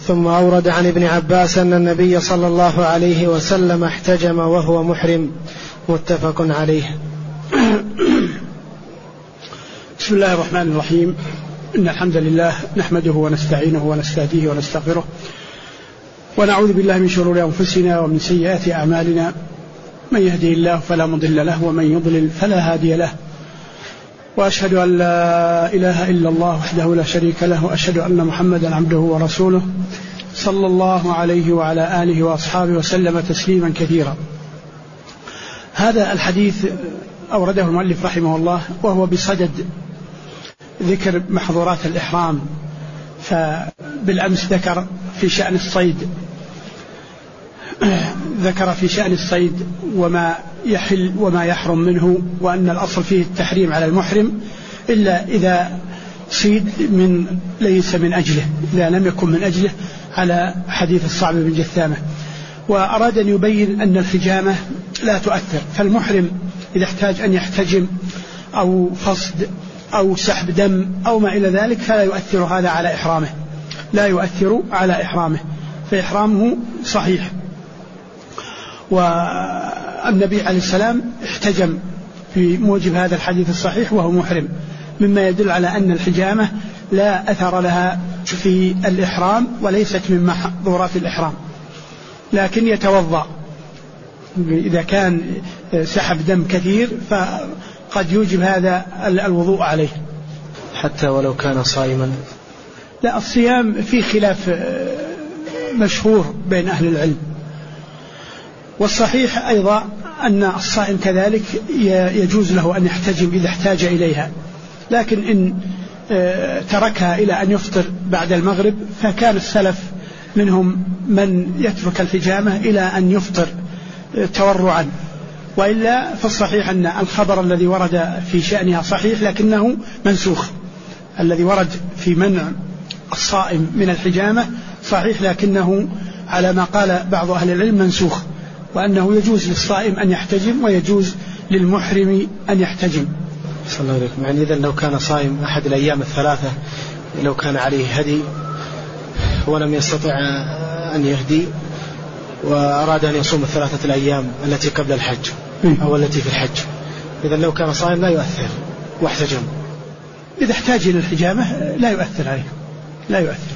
ثم أورد عن ابن عباس أن النبي صلى الله عليه وسلم احتجم وهو محرم. متفق عليه. بسم الله الرحمن الرحيم. إن الحمد لله نحمده ونستعينه ونستهديه ونستغفره ونعوذ بالله من شرور أنفسنا ومن سيئات أعمالنا. من يهده الله فلا مضل له ومن يضلل فلا هادي له، وأشهد أن لا إله إلا الله وحده لا شريك له، وأشهد أن محمدا عبده ورسوله صلى الله عليه وعلى آله وأصحابه وسلم تسليما كثيرا. هذا الحديث أورده المؤلف رحمه الله وهو بصدد ذكر محظورات الإحرام. فبالأمس ذكر في شأن الصيد وما يحل وما يحرم منه، وأن الأصل فيه التحريم على المحرم إلا إذا صيد ليس من أجله، إذا لم يكن من أجله، على حديث الصعب بن جثامة. وأراد أن يبين أن الحجامة لا تؤثر، فالمحرم إذا احتاج أن يحتجم أو فصد أو سحب دم أو ما إلى ذلك فلا يؤثر هذا على إحرامه، لا يؤثر على إحرامه، فإحرامه صحيح. والنبي عليه السلام احتجم في موجب هذا الحديث الصحيح وهو محرم، مما يدل على أن الحجامة لا أثر لها في الإحرام وليست من محظورات الإحرام، لكن يتوضأ إذا كان سحب دم كثير فقد يوجب هذا الوضوء عليه حتى ولو كان صائما. لا، الصيام فيه خلاف مشهور بين أهل العلم، والصحيح أيضا أن الصائم كذلك يجوز له أن يحتجم إذا احتاج إليها، لكن إن تركها إلى أن يفطر بعد المغرب فكان السلف منهم من يترك الحجامة إلى أن يفطر تورعا، وإلا فالصحيح أن الخبر الذي ورد في شأنها صحيح لكنه منسوخ. الذي ورد في منع الصائم من الحجامة صحيح لكنه على ما قال بعض أهل العلم منسوخ، وأنه يجوز للصائم أن يحتجم ويجوز للمحرم أن يحتجم. صلى الله عليه وسلم. يعني إذن لو كان صائم أحد الأيام الثلاثة، لو كان عليه هدي ولم يستطع أن يهدي وأراد أن يصوم الثلاثة الأيام التي قبل الحج أو التي في الحج، إذن لو كان صائم لا يؤثر واحتجم. إذا احتاج إلى الحجامة لا يؤثر عليه، لا يؤثر.